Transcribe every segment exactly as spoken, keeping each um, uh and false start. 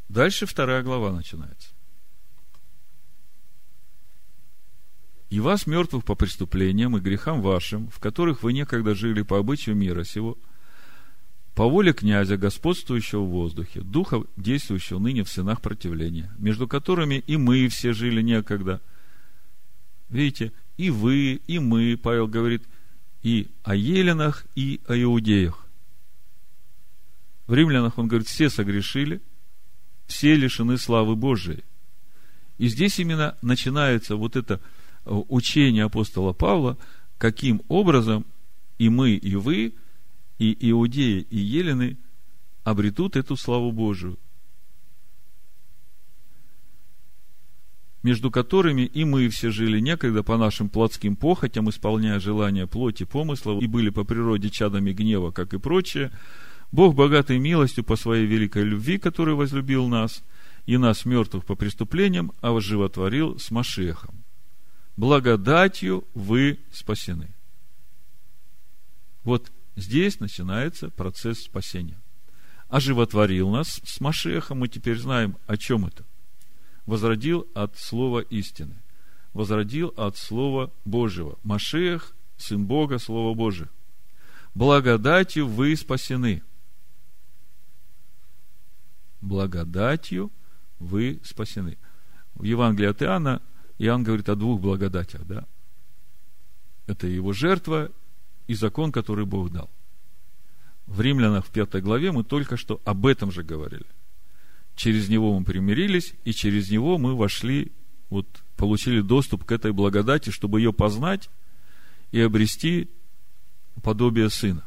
Дальше вторая глава начинается. «И вас, мертвых по преступлениям и грехам вашим, в которых вы некогда жили по обычаю мира сего, по воле князя, господствующего в воздухе, духа, действующего ныне в сынах противления, между которыми и мы все жили некогда». Видите, и вы, и мы, Павел говорит, и о еленах, и о иудеях. В Римлянах он говорит, все согрешили, все лишены славы Божией. И здесь именно начинается вот это учение апостола Павла, каким образом и мы, и вы, и иудеи, и елены обретут эту славу Божию, между которыми и мы все жили некогда по нашим плотским похотям, исполняя желания плоти помыслов, и были по природе чадами гнева, как и прочее. Бог, богатой милостью по своей великой любви, который возлюбил нас, и нас, мертвых по преступлениям, оживотворил с Машиахом. Благодатью вы спасены. Вот здесь начинается процесс спасения. Оживотворил нас с Машиахом, мы теперь знаем, о чем это. Возродил от слова истины. Возродил от слова Божьего. Машиах, Сын Бога, Слово Божие. Благодатью вы спасены. Благодатью вы спасены. В Евангелии от Иоанна Иоанн говорит о двух благодатях, да? Это его жертва и закон, который Бог дал. В Римлянах в пятой главе мы только что об этом же говорили. Через него мы примирились, и через него мы вошли, вот, получили доступ к этой благодати, чтобы ее познать и обрести подобие Сына.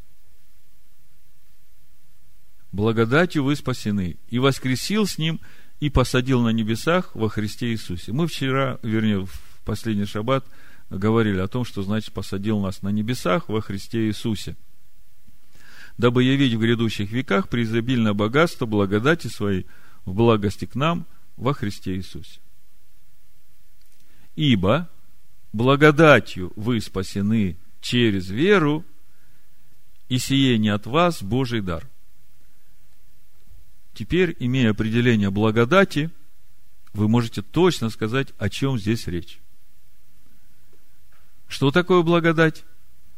Благодатью вы спасены, и воскресил с Ним, и посадил на небесах во Христе Иисусе. Мы вчера, вернее, в последний шаббат говорили о том, что значит посадил нас на небесах во Христе Иисусе, дабы явить в грядущих веках преизобильное богатство благодати своей в благости к нам во Христе Иисусе. Ибо благодатью вы спасены через веру, и сие не от вас Божий дар. Теперь, имея определение благодати, вы можете точно сказать, о чем здесь речь. Что такое благодать?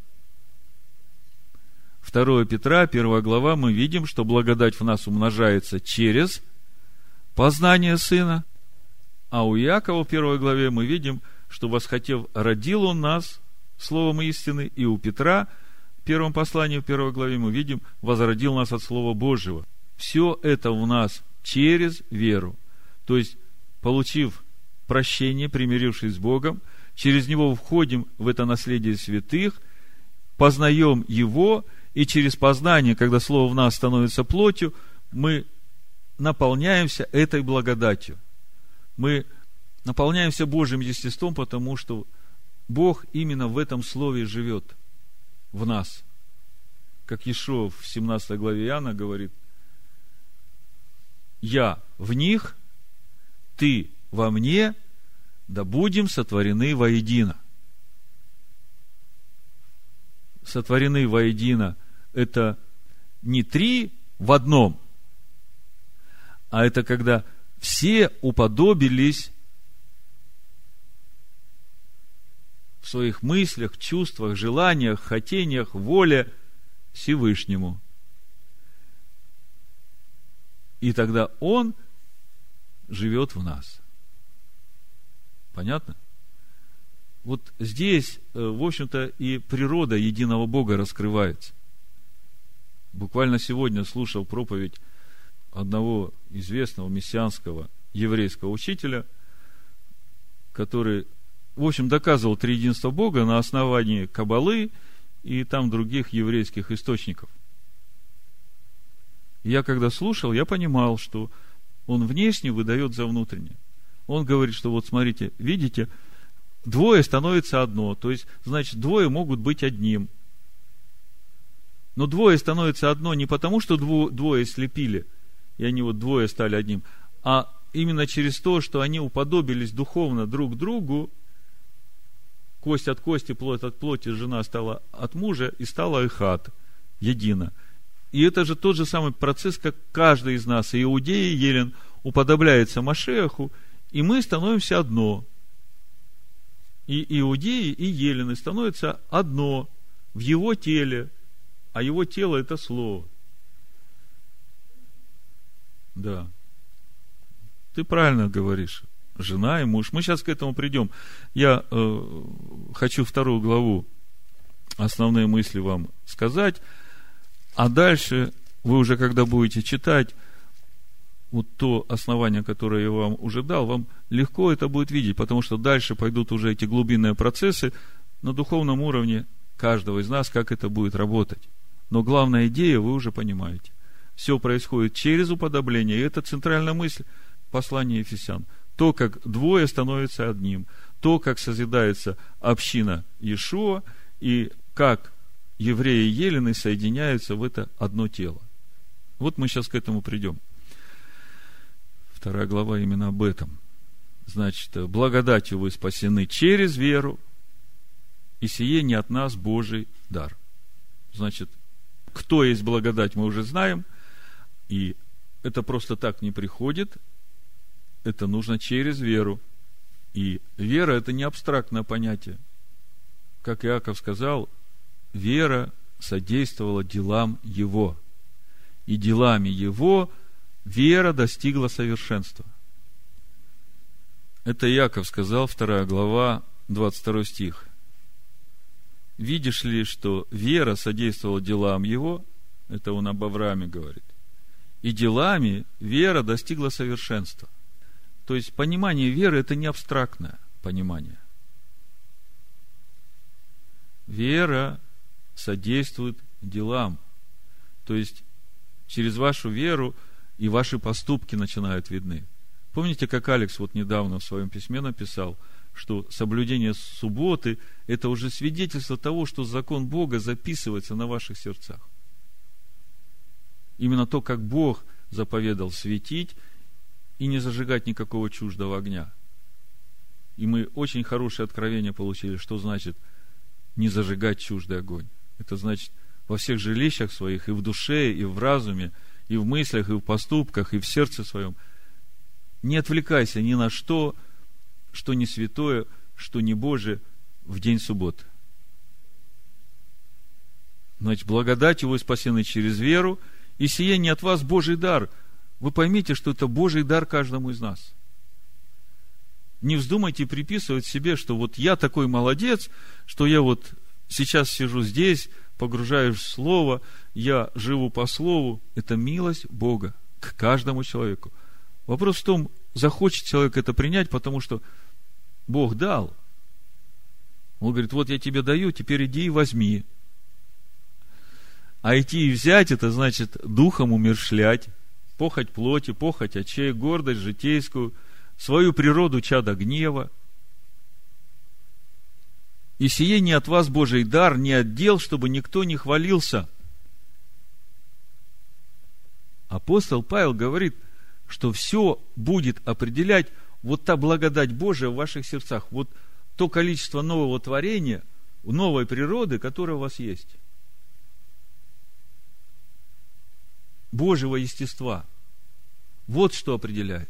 второе Петра, первая глава, мы видим, что благодать в нас умножается через познание Сына, а у Иакова в первой главе мы видим, что восхотев, родил Он нас словом истины, и у Петра в первом послании, в первой главе мы видим, возродил нас от Слова Божьего. Все это в нас через веру. То есть, получив прощение, примирившись с Богом, через него входим в это наследие святых, познаем Его, и через познание, когда Слово в нас становится плотью, мы наполняемся этой благодатью. Мы наполняемся Божьим естеством, потому что Бог именно в этом Слове живет в нас. Как Иешуа в семнадцатой главе Иоанна говорит: «Я в них, ты во мне, да будем сотворены воедино». Сотворены воедино – это не три в одном, а это когда все уподобились в своих мыслях, чувствах, желаниях, хотениях, воле Всевышнему. И тогда Он живет в нас. Понятно? Вот здесь, в общем-то, и природа единого Бога раскрывается. Буквально сегодня слушал проповедь одного известного мессианского еврейского учителя, который, в общем, доказывал триединство Бога на основании Каббалы и там других еврейских источников. Я когда слушал, я понимал, что он внешне выдает за внутреннее. Он говорит, что вот смотрите, видите, двое становится одно, то есть, значит, двое могут быть одним. Но двое становится одно не потому, что двое слепили, и они вот двое стали одним, а именно через то, что они уподобились духовно друг другу, кость от кости, плоть от плоти, жена стала от мужа, и стала эхат, едино. И это же тот же самый процесс, как каждый из нас, и Иудеи, и Елен, уподобляется Машиаху, и мы становимся одно. И Иудеи, и Елены становятся одно в его теле, а его тело – это Слово. Да. Ты правильно говоришь. Жена и муж. Мы сейчас к этому придем. Я э, хочу вторую главу, основные мысли вам сказать, а дальше вы уже, когда будете читать, вот то основание, которое я вам уже дал, вам легко это будет видеть, потому что дальше пойдут уже эти глубинные процессы на духовном уровне каждого из нас, как это будет работать. Но главная идея вы уже понимаете. Все происходит через уподобление, и это центральная мысль послания Ефесян. То, как двое становятся одним, то, как созидается община Иешуа, и как евреи и елены соединяются в это одно тело. Вот мы сейчас к этому придем. Вторая глава именно об этом. Значит, благодатью вы спасены через веру, и сие не от нас Божий дар. Значит, кто есть благодать, мы уже знаем, и это просто так не приходит, это нужно через веру. И вера – это не абстрактное понятие. Как Иаков сказал, вера содействовала делам его. И делами его вера достигла совершенства. Это Иаков сказал, вторая глава, двадцать второй стих. Видишь ли, что вера содействовала делам его, это он об Аврааме говорит, и делами вера достигла совершенства. То есть понимание веры – это не абстрактное понимание. Вера содействует делам. То есть через вашу веру и ваши поступки начинают видны. Помните, как Алекс вот недавно в своем письме написал, что соблюдение субботы – это уже свидетельство того, что закон Бога записывается на ваших сердцах. Именно то, как Бог заповедал светить и не зажигать никакого чуждого огня. И мы очень хорошее откровение получили, что значит не зажигать чуждый огонь. Это значит во всех жилищах своих, и в душе, и в разуме, и в мыслях, и в поступках, и в сердце своем. Не отвлекайся ни на что, что не святое, что не Божие в день субботы. Значит, благодатью вы спасены через веру, и сие не от вас Божий дар. Вы поймите, что это Божий дар каждому из нас. Не вздумайте приписывать себе, что вот я такой молодец, что я вот сейчас сижу здесь, погружаюсь в Слово, я живу по Слову. Это милость Бога к каждому человеку. Вопрос в том, захочет человек это принять, потому что Бог дал. Он говорит, вот я тебе даю, теперь иди и возьми. А идти и взять, это значит духом умерщвлять, похоть плоти, похоть очей, гордость житейскую, свою природу чада гнева. И сие не от вас Божий дар, не от дел, чтобы никто не хвалился. Апостол Павел говорит, что все будет определять вот та благодать Божия в ваших сердцах, вот то количество нового творения, новой природы, которая у вас есть. Божьего естества. Вот что определяет.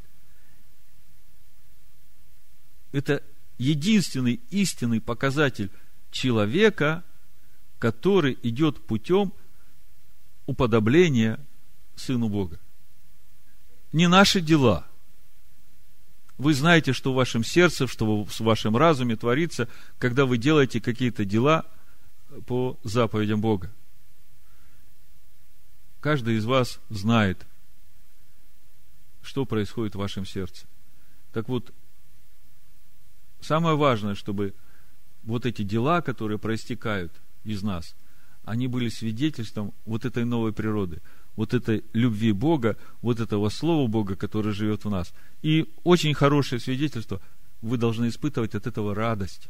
Это единственный истинный показатель человека, который идет путем уподобления Сыну Бога. Не наши дела. Вы знаете, что в вашем сердце, что в вашем разуме творится, когда вы делаете какие-то дела по заповедям Бога. Каждый из вас знает, что происходит в вашем сердце. Так вот, самое важное, чтобы вот эти дела, которые проистекают из нас, они были свидетельством вот этой новой природы, вот этой любви Бога, вот этого Слова Бога, которое живет в нас. И очень хорошее свидетельство, вы должны испытывать от этого радость.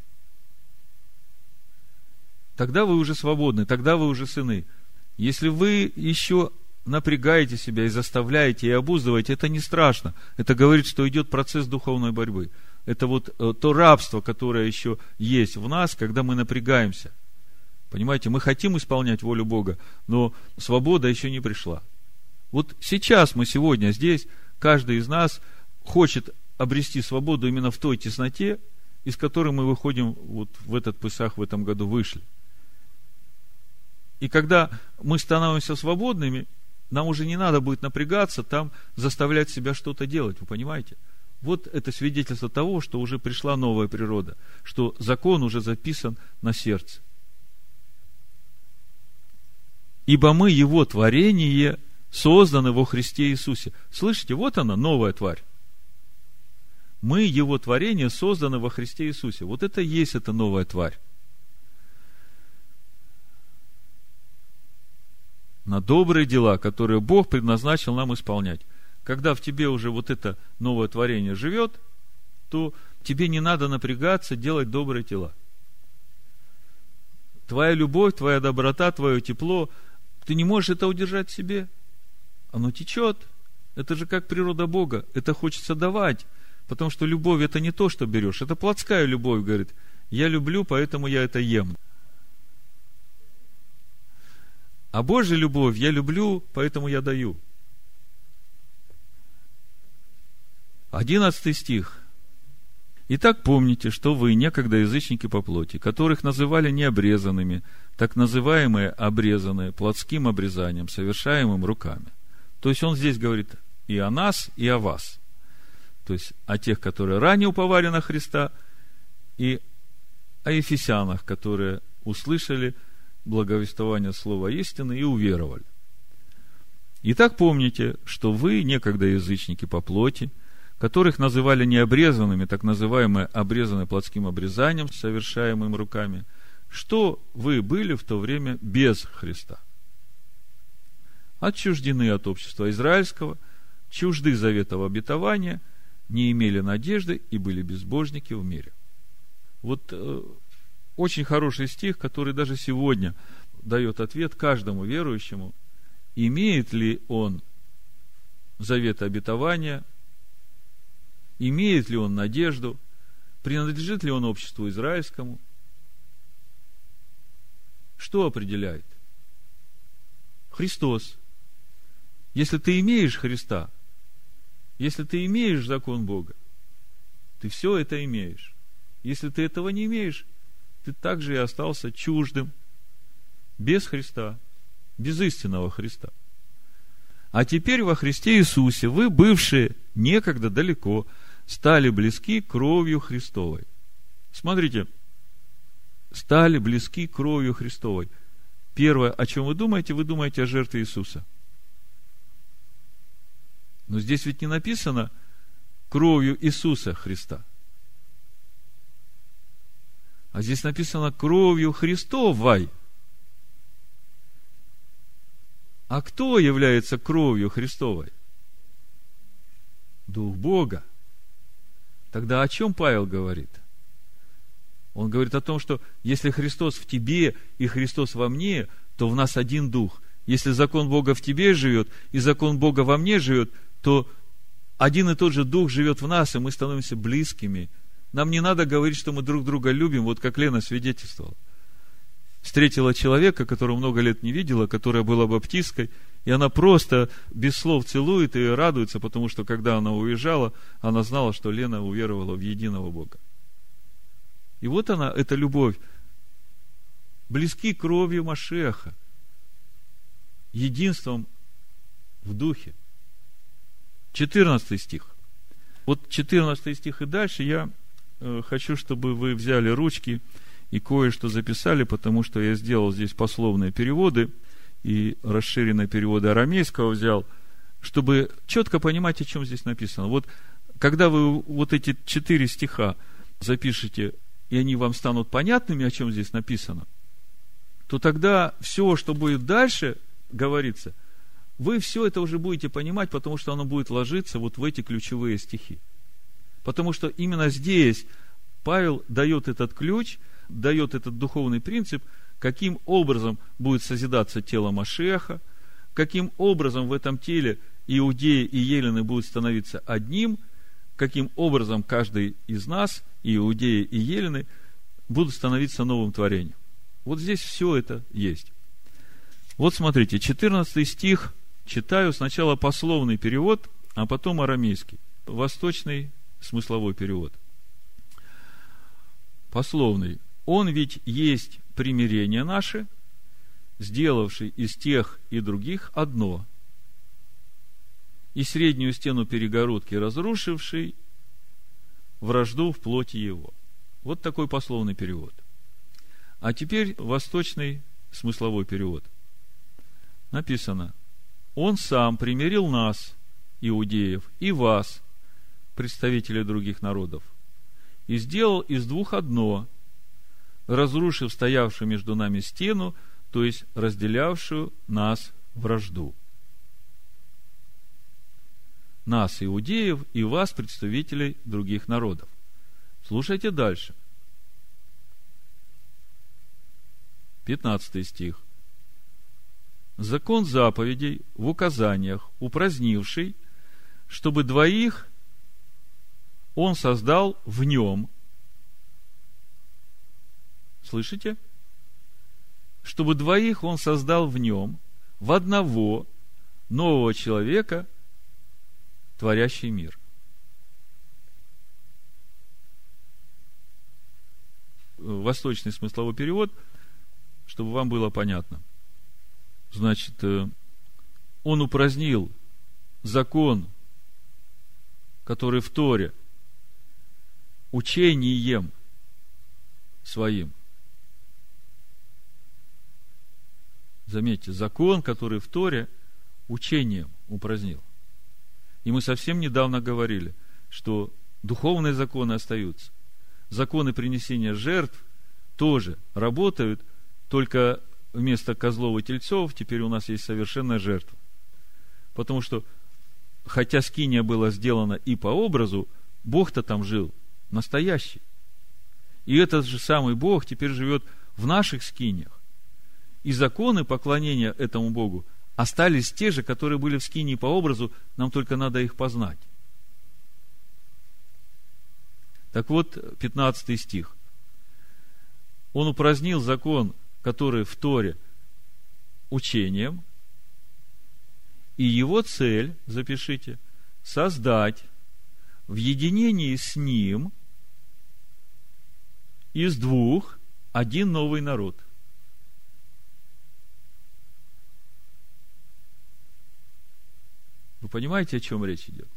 Тогда вы уже свободны, тогда вы уже сыны. Если вы еще напрягаете себя и заставляете, и обуздываете, это не страшно. Это говорит, что идет процесс духовной борьбы. Это вот то рабство, которое еще есть в нас, когда мы напрягаемся. Понимаете, мы хотим исполнять волю Бога, но свобода еще не пришла. Вот сейчас мы сегодня здесь, каждый из нас хочет обрести свободу именно в той тесноте, из которой мы выходим вот в этот Песах в этом году вышли. И когда мы становимся свободными, нам уже не надо будет напрягаться, там заставлять себя что-то делать, вы понимаете? Вот это свидетельство того, что уже пришла новая природа, что закон уже записан на сердце. Ибо мы Его творение, созданы во Христе Иисусе. Слышите, вот она, новая тварь. Мы Его творение, созданы во Христе Иисусе. Вот это и есть эта новая тварь. На добрые дела, которые Бог предназначил нам исполнять. Когда в тебе уже вот это новое творение живет, то тебе не надо напрягаться делать добрые дела. Твоя любовь, твоя доброта, твое тепло, ты не можешь это удержать в себе. Оно течет. Это же как природа Бога. Это хочется давать. Потому что любовь это не то, что берешь. Это плотская любовь, говорит. Я люблю, поэтому я это ем. А Божья любовь я люблю, поэтому я даю. Одиннадцатый стих. Итак, помните, что вы некогда язычники по плоти, которых называли необрезанными, так называемые обрезанные плотским обрезанием, совершаемым руками. То есть он здесь говорит и о нас, и о вас. То есть о тех, которые ранее уповали на Христа, и о ефесянах, которые услышали благовествование слова истины и уверовали. Итак, помните, что вы некогда язычники по плоти, которых называли необрезанными, так называемые обрезанные плотским обрезанием, совершаемым руками, что вы были в то время без Христа. Отчуждены от общества израильского, чужды заветов обетования, не имели надежды и были безбожники в мире. Вот э, очень хороший стих, который даже сегодня дает ответ каждому верующему, имеет ли он завет обетования, имеет ли он надежду, принадлежит ли он обществу израильскому. Что определяет? Христос. Если ты имеешь Христа, если ты имеешь закон Бога, ты все это имеешь. Если ты этого не имеешь, ты также и остался чуждым, без Христа, без истинного Христа. А теперь во Христе Иисусе вы, бывшие некогда далеко, стали близки кровью Христовой. Смотрите, стали близки кровью Христовой. Первое, о чем вы думаете, вы думаете о жертве Иисуса. Но здесь ведь не написано кровью Иисуса Христа. А здесь написано кровью Христовой. А кто является кровью Христовой? Дух Бога. Тогда о чем Павел говорит? Он говорит о том, что если Христос в тебе и Христос во мне, то в нас один Дух. Если закон Бога в тебе живет и закон Бога во мне живет, то один и тот же Дух живет в нас, и мы становимся близкими. Нам не надо говорить, что мы друг друга любим, вот как Лена свидетельствовала. Встретила человека, которого много лет не видела, которая была баптисткой, и она просто без слов целует и радуется, потому что когда она уезжала, она знала, что Лена уверовала в единого Бога. И вот она, эта любовь, близки кровью Машиаха, единством в духе. четырнадцатый стих. Вот четырнадцатый стих и дальше я э, хочу, чтобы вы взяли ручки и кое-что записали, потому что я сделал здесь пословные переводы и расширенные переводы арамейского взял, чтобы четко понимать, о чем здесь написано. Вот когда вы вот эти четыре стиха запишете, и они вам станут понятными, о чем здесь написано, то тогда все, что будет дальше говориться, вы все это уже будете понимать, потому что оно будет ложиться вот в эти ключевые стихи. Потому что именно здесь Павел дает этот ключ, дает этот духовный принцип, каким образом будет созидаться тело Машиаха, каким образом в этом теле иудеи и елены будут становиться одним, каким образом каждый из нас, и иудеи, и елены, будут становиться новым творением. Вот здесь все это есть. Вот смотрите, четырнадцатый стих, читаю сначала пословный перевод, а потом арамейский, восточный смысловой перевод. Пословный. Он ведь есть примирение наше, сделавший из тех и других одно, и среднюю стену перегородки разрушивший вражду в плоти его. Вот такой пословный перевод. А теперь восточный смысловой перевод. Написано: Он сам примирил нас, иудеев, и вас, представителей других народов, и сделал из двух одно, разрушив стоявшую между нами стену, то есть разделявшую нас вражду. Нас, иудеев, и вас, представителей других народов. Слушайте дальше. пятнадцатый стих. Закон заповедей в указаниях, упразднивший, чтобы двоих он создал в нем. Слышите? Чтобы двоих он создал в нем, в одного нового человека, творящий мир. Восточный смысловой перевод, чтобы вам было понятно. Значит, он упразднил закон, который в Торе, учением своим. Заметьте, закон, который в Торе, учением упразднил. И мы совсем недавно говорили, что духовные законы остаются. Законы принесения жертв тоже работают, только вместо козлов и тельцов теперь у нас есть совершенная жертва. Потому что, хотя скиния была сделана и по образу, Бог-то там жил настоящий. И этот же самый Бог теперь живет в наших скиниях. И законы поклонения этому Богу остались те же, которые были в скинии по образу, нам только надо их познать. Так вот, пятнадцатый стих. Он упразднил закон, который в Торе, учением, и его цель, запишите, создать в единении с ним из двух один новый народ. Вы понимаете, о чем речь идет?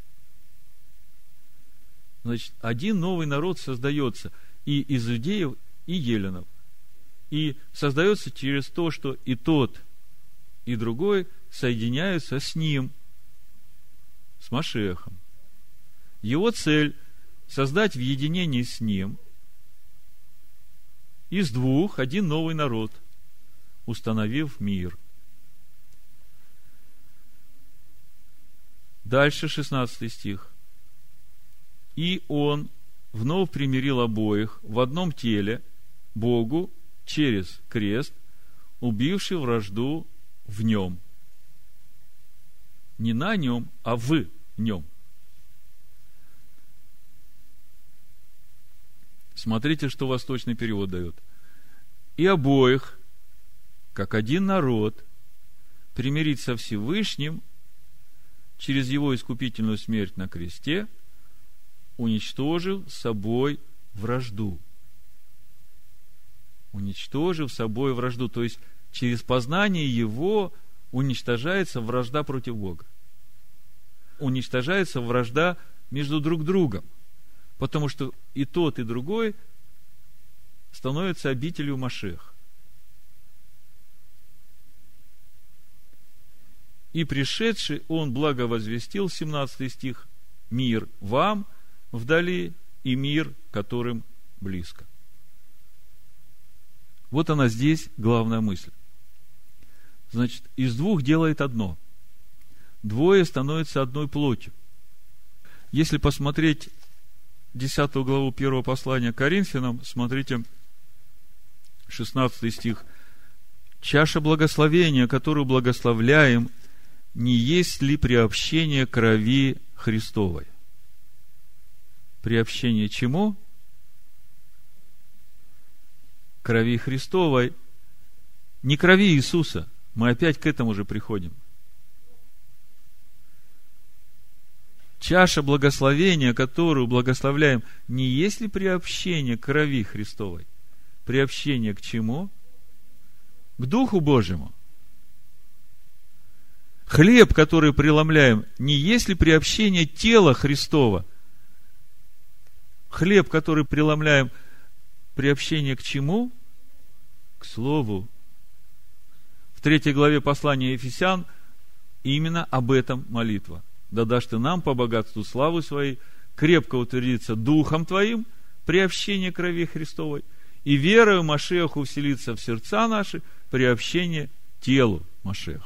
Значит, один новый народ создается и из иудеев, и еленов. И создается через то, что и тот, и другой соединяются с ним, с Машиахом. Его цель – создать в единении с ним из двух один новый народ, установив мир. Дальше шестнадцатый стих. И он вновь примирил обоих в одном теле Богу через крест, убивший вражду в нем. Не на нем, а в нем. Смотрите, что восточный перевод дает. И обоих, как один народ, примирить со Всевышним через его искупительную смерть на кресте, уничтожив собой вражду. Уничтожив собой вражду. То есть, через познание его уничтожается вражда против Бога. Уничтожается вражда между друг другом. Потому что и тот, и другой становятся обителью Машиаха. И пришедший он благовозвестил, семнадцатый стих, мир вам вдали и мир, которым близко. Вот она здесь главная мысль. Значит, из двух делает одно. Двое становятся одной плотью. Если посмотреть десятую главу первого послания к Коринфянам, смотрите, шестнадцатый стих. Чаша благословения, которую благословляем, не есть ли приобщение крови Христовой? Приобщение чему? Крови Христовой, не крови Иисуса. Мы опять к этому же приходим. Чаша благословения, которую благословляем, не есть ли приобщение к крови Христовой? Приобщение к чему? К Духу Божьему. Хлеб, который преломляем, не есть ли приобщение тела Христова? Хлеб, который преломляем, приобщение к чему? К Слову. В третьей главе послания Ефесян именно об этом молитва. Да дашь ты нам по богатству славы своей крепко утвердиться Духом Твоим, приобщение крови Христовой, и верою Машиаху вселиться в сердца наши, приобщение телу Машиаха.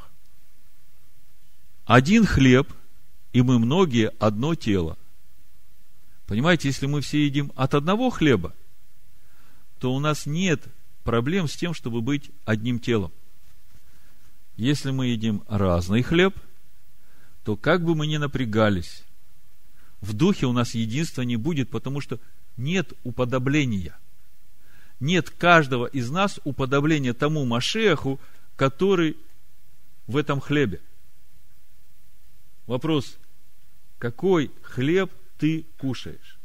Один хлеб, и мы многие одно тело. Понимаете, если мы все едим от одного хлеба, то у нас нет проблем с тем, чтобы быть одним телом. Если мы едим разный хлеб, то как бы мы ни напрягались, в духе у нас единства не будет, потому что нет уподобления. Нет каждого из нас уподобления тому Машиаху, который в этом хлебе. Вопрос: какой хлеб ты кушаешь?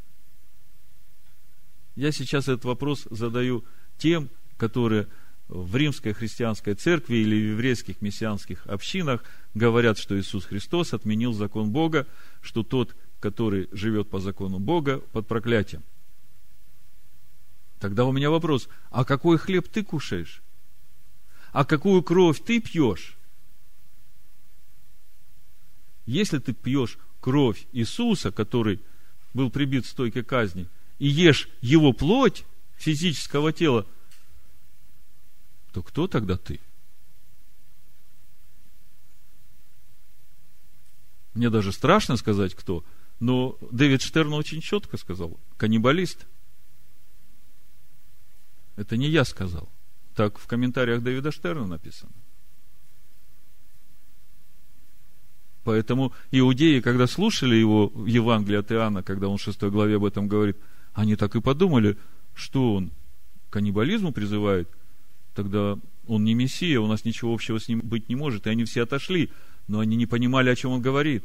Я сейчас этот вопрос задаю тем, которые в римской христианской церкви или в еврейских мессианских общинах говорят, что Иисус Христос отменил закон Бога, что тот, который живет по закону Бога, под проклятием. Тогда у меня вопрос: а какой хлеб ты кушаешь? А какую кровь ты пьешь? Если ты пьешь кровь Иисуса, который был прибит к стойке казни, и ешь его плоть физического тела, то кто тогда ты? Мне даже страшно сказать, кто, но Дэвид Штерн очень четко сказал: каннибалист. Это не я сказал. Так в комментариях Дэвида Штерна написано. Поэтому иудеи, когда слушали его в Евангелии от Иоанна, когда он в шестой главе об этом говорит, они так и подумали, что он к каннибализму призывает, тогда он не Мессия, у нас ничего общего с ним быть не может, и они все отошли, но они не понимали, о чем он говорит.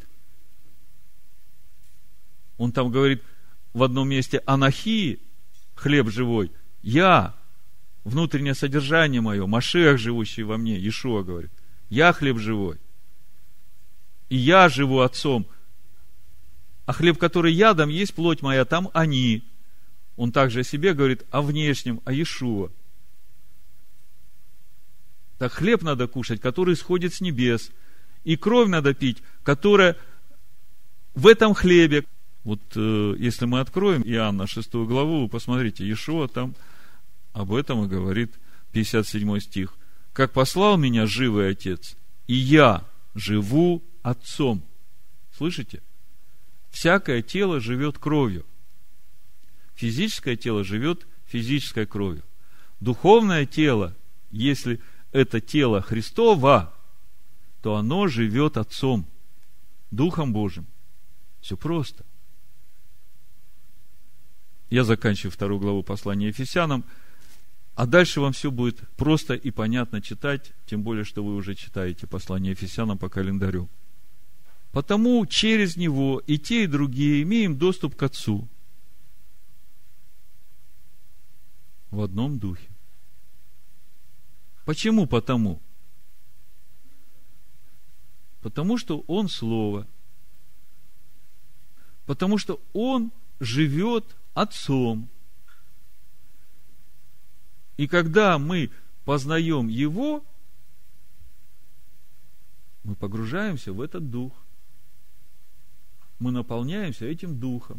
Он там говорит в одном месте: анахи, хлеб живой, я, внутреннее содержание мое, Машиах, живущий во мне, Иешуа говорит, я хлеб живой. И я живу Отцом. А хлеб, который я дам, есть плоть моя, там они. Он также о себе говорит, о внешнем, о Иешуа. Так хлеб надо кушать, который сходит с небес. И кровь надо пить, которая в этом хлебе. Вот э, если мы откроем Иоанна шестую главу, посмотрите, Иешуа там об этом и говорит, пятьдесят седьмой стих. Как послал меня живый Отец, и я живу Отцом. Слышите? Всякое тело живет кровью. Физическое тело живет физической кровью. Духовное тело, если это тело Христово, то оно живет Отцом, Духом Божьим. Все просто. Я заканчиваю вторую главу послания Ефесянам, а дальше вам все будет просто и понятно читать, тем более, что вы уже читаете послание Ефесянам по календарю. Потому через него и те, и другие имеем доступ к Отцу в одном духе. Почему потому? Потому что Он Слово. Потому что Он живет Отцом. И когда мы познаем Его, мы погружаемся в этот Дух. Мы наполняемся этим Духом.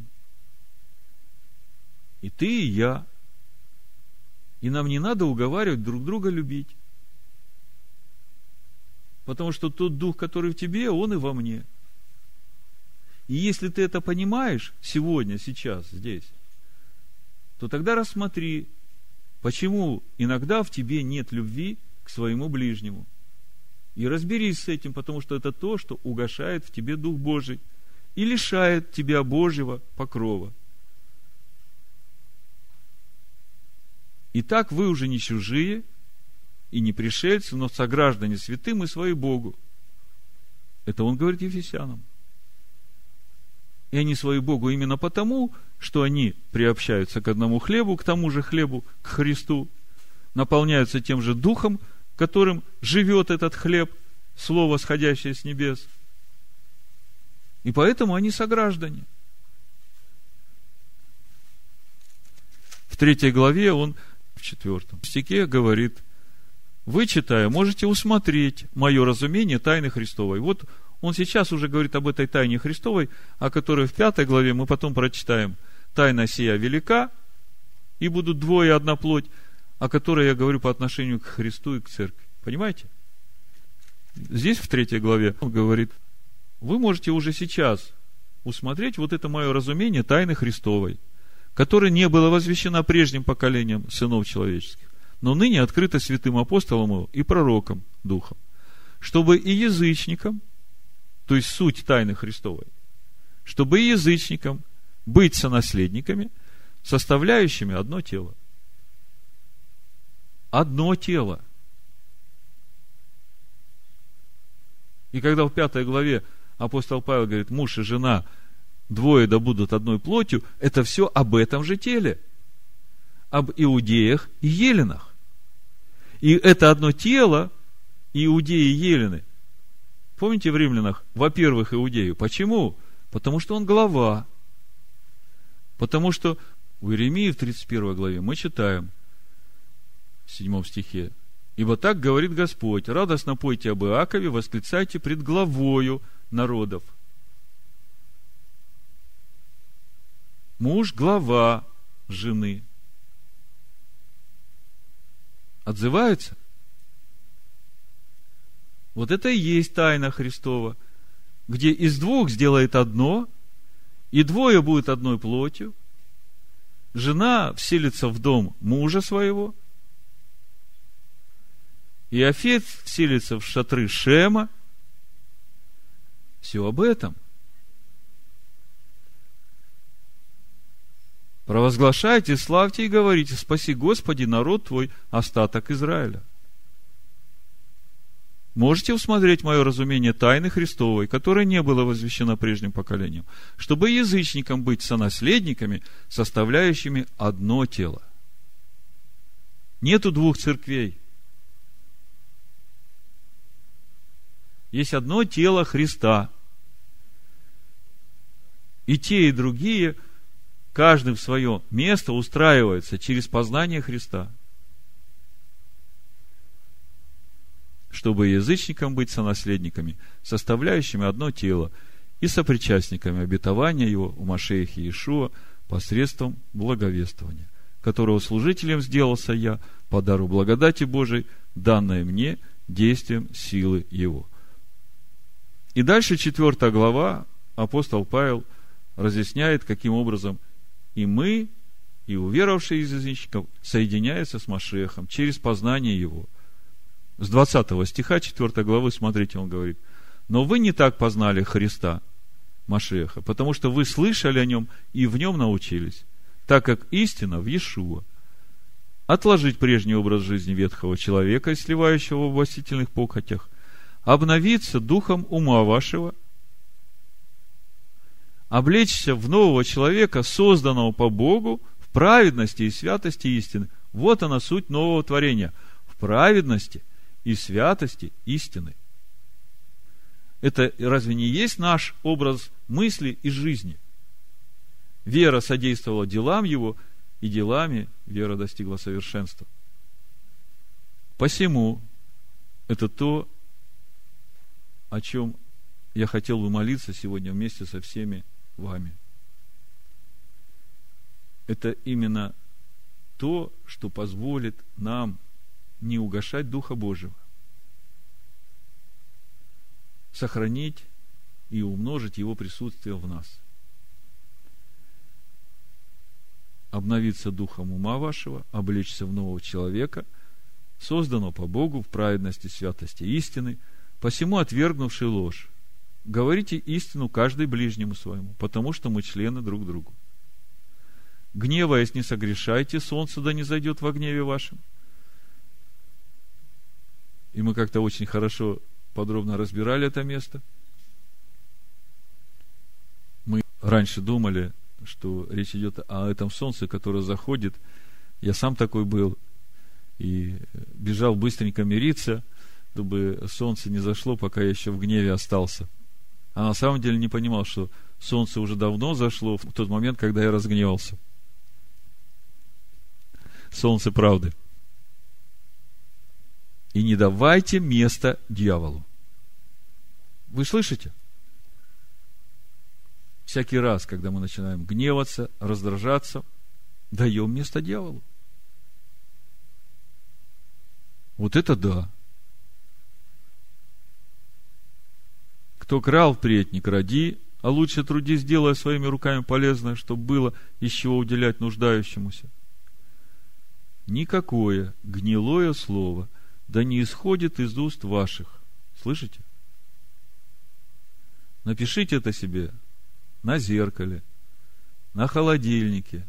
И ты, и я. И нам не надо уговаривать друг друга любить. Потому что тот Дух, который в тебе, он и во мне. И если ты это понимаешь сегодня, сейчас, здесь, то тогда рассмотри, почему иногда в тебе нет любви к своему ближнему. И разберись с этим, потому что это то, что угашает в тебе Дух Божий и лишает тебя Божьего покрова. Итак, вы уже не чужие и не пришельцы, но сограждане святым и свои Богу. Это он говорит Ефесянам. И они свои Богу именно потому, что они приобщаются к одному хлебу, к тому же хлебу, к Христу, наполняются тем же Духом, которым живет этот хлеб, Слово, сходящее с небес. И поэтому они сограждане. В третьей главе он в четвертом стихе говорит: вы, читая, можете усмотреть мое разумение тайны Христовой. Вот он сейчас уже говорит об этой тайне Христовой, о которой в пятой главе мы потом прочитаем. Тайна сия велика, и будут двое одна плоть, о которой я говорю по отношению к Христу и к церкви. Понимаете? Здесь в третьей главе он говорит: вы можете уже сейчас усмотреть вот это мое разумение тайны Христовой, которое не было возвещено прежним поколением сынов человеческих, но ныне открыто святым апостолам его и пророкам Духом, чтобы и язычникам, то есть суть тайны Христовой, чтобы и язычникам быть сонаследниками, составляющими одно тело. Одно тело. И когда в пятой главе апостол Павел говорит: муж и жена, двое да будут одной плотью, это все об этом же теле. Об иудеях и еленах. И это одно тело, иудеи и елены. Помните в Римлянах, во-первых, иудею. Почему? Потому что он глава. Потому что в Иеремии в тридцать первой главе мы читаем в седьмом стихе: ибо так говорит Господь: радостно пойте об Иакове, восклицайте пред главою народов. Муж – глава жены. Отзывается? Вот это и есть тайна Христова, где из двух сделает одно, и двое будет одной плотью. Жена вселится в дом мужа своего, и Иафет вселится в шатры Шема. Все об этом. Провозглашайте, славьте и говорите: спаси, Господи, народ Твой, остаток Израиля. Можете усмотреть мое разумение тайны Христовой, которое не было возвещено прежним поколением, чтобы язычникам быть сонаследниками, составляющими одно тело. Нету двух церквей. Есть одно тело Христа. И те, и другие, каждый в свое место устраивается через познание Христа. Чтобы язычникам быть сонаследниками, составляющими одно тело, и сопричастниками обетования его в Машиахе Иешуа посредством благовествования, которого служителем сделался я по дару благодати Божией, данной мне действием силы его. И дальше четвертая глава, апостол Павел разъясняет, каким образом и мы, и уверовавшие из язычников соединяются с Машиахом через познание его. С двадцатого стиха четвёртой главы, смотрите, он говорит: но вы не так познали Христа, Машиаха, потому что вы слышали о нем и в нем научились, так как истина в Иешуа. Отложить прежний образ жизни ветхого человека, сливающего в обольстительных похотях, обновиться духом ума вашего, облечься в нового человека, созданного по Богу, в праведности и святости истины. Вот она суть нового творения. В праведности и святости истины. Это разве не есть наш образ мысли и жизни? Вера содействовала делам его, и делами вера достигла совершенства. Посему это то, о чем я хотел бы молиться сегодня вместе со всеми вами. Это именно то, что позволит нам не угашать Духа Божьего, сохранить и умножить Его присутствие в нас. Обновиться духом ума вашего, облечься в нового человека, созданного по Богу в праведности, святости истины, посему отвергнувший ложь. Говорите истину каждый ближнему своему, потому что мы члены друг другу. Гневаясь, не согрешайте, солнце да не зайдет во гневе вашем. И мы как-то очень хорошо, подробно разбирали это место. Мы раньше думали, что речь идет о этом солнце, которое заходит. Я сам такой был. И бежал быстренько мириться, чтобы солнце не зашло, пока я еще в гневе остался. А на самом деле не понимал, что солнце уже давно зашло в тот момент, когда я разгневался. Солнце правды. И не давайте места дьяволу. Вы слышите? Всякий раз, когда мы начинаем гневаться, раздражаться, даем место дьяволу. Вот это да. Кто крал, впредь не кради, а лучше трудись, делая своими руками полезное, чтобы было из чего уделять нуждающемуся. Никакое гнилое слово да не исходит из уст ваших. Слышите? Напишите это себе на зеркале, на холодильнике,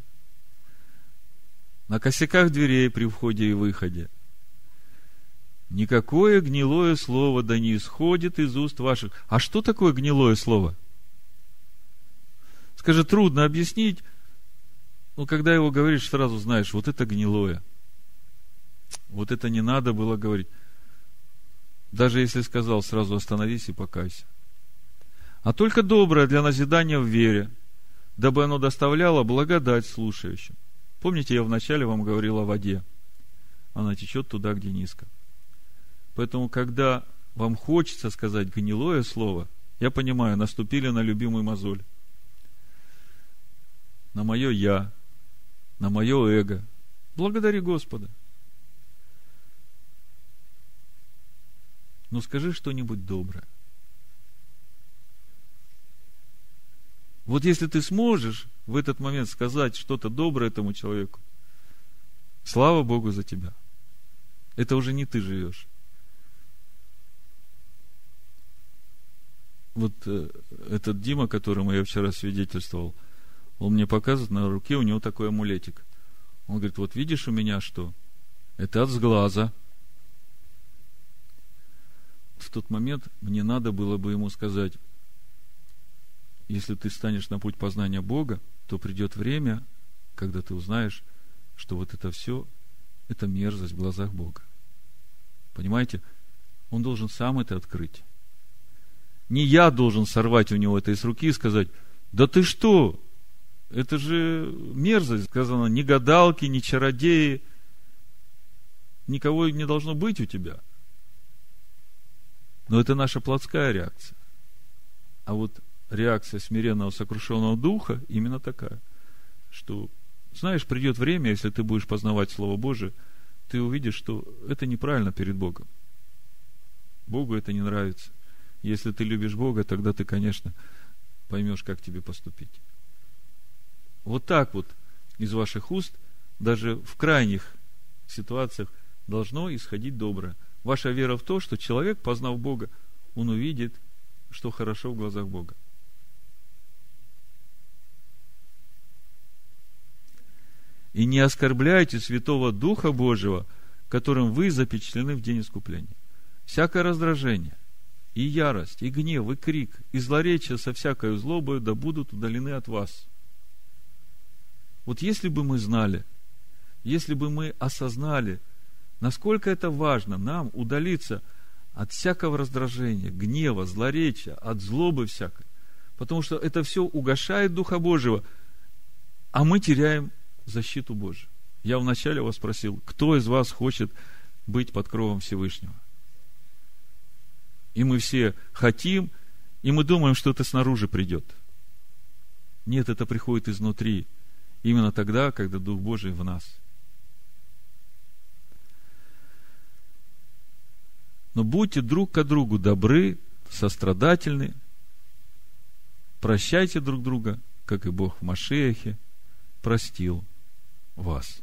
на косяках дверей при входе и выходе. Никакое гнилое слово да не исходит из уст ваших. А что такое гнилое слово? Скажи, трудно объяснить, но когда его говоришь, сразу знаешь, вот это гнилое. Вот это не надо было говорить. Даже если сказал, сразу остановись и покайся. А только доброе для назидания в вере, дабы оно доставляло благодать слушающим. Помните, я вначале вам говорил о воде. Она течет туда, где низко. Поэтому, когда вам хочется сказать гнилое слово, я понимаю, наступили на любимую мозоль. На мое «я», на мое эго. Благодари Господа. Но скажи что-нибудь доброе. Вот если ты сможешь в этот момент сказать что-то доброе этому человеку, слава Богу за тебя. Это уже не ты живешь. Вот э, этот Дима, которому я вчера свидетельствовал, он мне показывает, на руке у него такой амулетик. Он говорит, вот видишь у меня что? Это от сглаза. В тот момент мне надо было бы ему сказать, если ты станешь на путь познания Бога, то придет время, когда ты узнаешь, что вот это все, это мерзость в глазах Бога. Понимаете? Он должен сам это открыть. Не я должен сорвать у него это из руки и сказать, да ты что? Это же мерзость. Сказано, ни гадалки, ни чародеи, никого не должно быть у тебя. Но это наша плотская реакция. А вот реакция смиренного, сокрушенного духа именно такая, что, знаешь, придет время, если ты будешь познавать Слово Божие, ты увидишь, что это неправильно перед Богом. Богу это не нравится. Если ты любишь Бога, тогда ты, конечно, поймешь, как тебе поступить. Вот так вот из ваших уст, даже в крайних ситуациях, должно исходить доброе. Ваша вера в то, что человек, познав Бога, он увидит, что хорошо в глазах Бога. И не оскорбляйте Святого Духа Божьего, которым вы запечатлены в день искупления. Всякое раздражение, и ярость, и гнев, и крик, и злоречие со всякой злобою да будут удалены от вас. Вот если бы мы знали, если бы мы осознали, насколько это важно нам удалиться от всякого раздражения, гнева, злоречия, от злобы всякой, потому что это все угошает Духа Божьего, а мы теряем защиту Божию. Я вначале вас спросил, кто из вас хочет быть под кровом Всевышнего? И мы все хотим, и мы думаем, что это снаружи придет. Нет, это приходит изнутри. Именно тогда, когда Дух Божий в нас. Но будьте друг к другу добры, сострадательны, прощайте друг друга, как и Бог в Машиахе простил вас.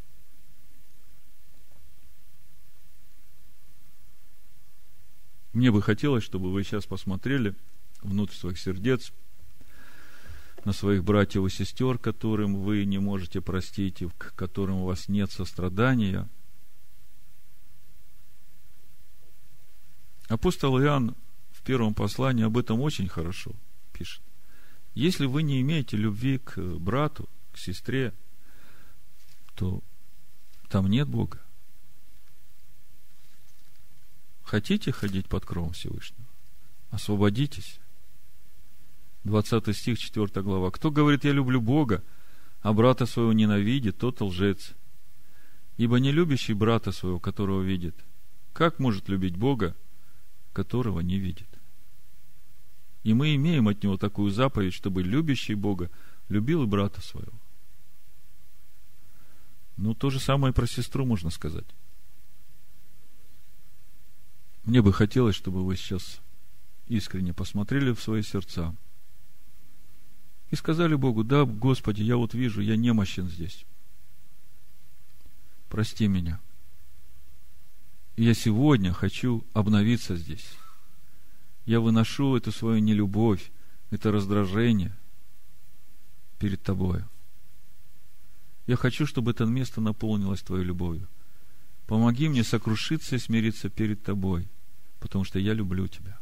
Мне бы хотелось, чтобы вы сейчас посмотрели внутрь своих сердец на своих братьев и сестер, которым вы не можете простить, и к которым у вас нет сострадания. Апостол Иоанн в первом послании об этом очень хорошо пишет. Если вы не имеете любви к брату, к сестре, то там нет Бога. Хотите ходить под кровом Всевышнего? Освободитесь. двадцатый стих, четвёртая глава. Кто говорит, я люблю Бога, а брата своего ненавидит, тот лжец. Ибо не любящий брата своего, которого видит, как может любить Бога, которого не видит? И мы имеем от Него такую заповедь, чтобы любящий Бога любил и брата своего. Ну, то же самое про сестру можно сказать. Мне бы хотелось, чтобы вы сейчас искренне посмотрели в свои сердца и сказали Богу: да, Господи, я вот вижу, я немощен здесь. Прости меня. И я сегодня хочу обновиться здесь. Я выношу эту свою нелюбовь, это раздражение перед Тобою. Я хочу, чтобы это место наполнилось Твоей любовью. Помоги мне сокрушиться и смириться перед Тобой, потому что я люблю Тебя.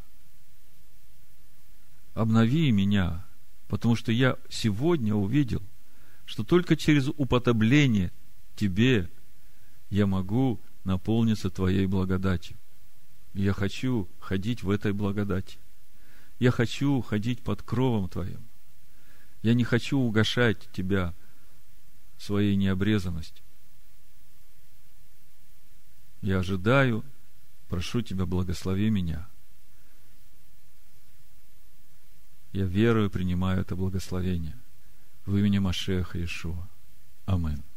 Обнови меня, потому что я сегодня увидел, что только через уподобление Тебе я могу наполниться Твоей благодатью. И я хочу ходить в этой благодати. Я хочу ходить под кровом Твоим. Я не хочу угошать Тебя своей необрезанностью. Я ожидаю, прошу Тебя, благослови меня. Я верую, принимаю это благословение. В имени Машиаха Иешуа. Аминь.